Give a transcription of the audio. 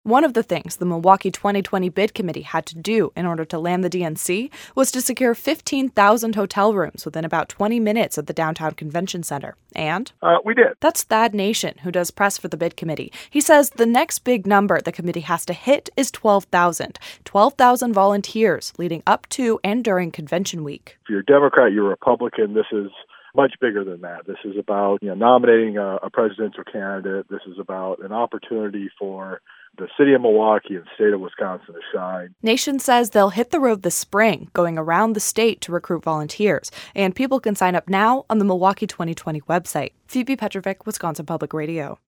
One of the things the Milwaukee 2020 bid committee had to do in order to land the DNC was to secure 15,000 hotel rooms within about 20 minutes of the downtown convention center. And we did. That's Thad Nation, who does press for the bid committee. He says the next big number the committee has to hit is 12,000. 12,000 volunteers leading up to and during convention week. If you're a Democrat, you're a Republican, this is much bigger than that. This is about nominating a presidential candidate. This is about an opportunity for the city of Milwaukee and state of Wisconsin to shine. Nation says they'll hit the road this spring, going around the state to recruit volunteers, and people can sign up now on the Milwaukee 2020 website. Phoebe Petrovic, Wisconsin Public Radio.